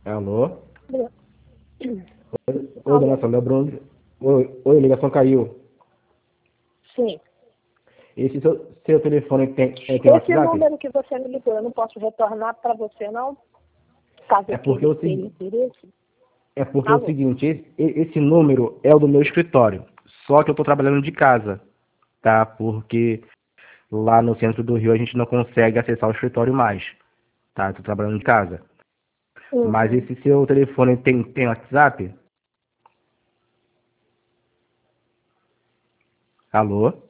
Alô? Oi, Alô? dona Sandra Bruno. Oi, ligação caiu. Sim. Esse seu telefone tem Esse WhatsApp? número que você me ligou, eu não posso retornar para você, não? Caso É eu porque, tenha é o tenha segui- interesse. é porque é o Alô? seguinte, esse número é o do meu escritório. Só que eu estou trabalhando de casa, tá? Porque lá no centro do Rio a gente não consegue acessar o escritório mais, tá? Estou trabalhando de casa. Mas Uhum. esse seu telefone tem WhatsApp? Alô?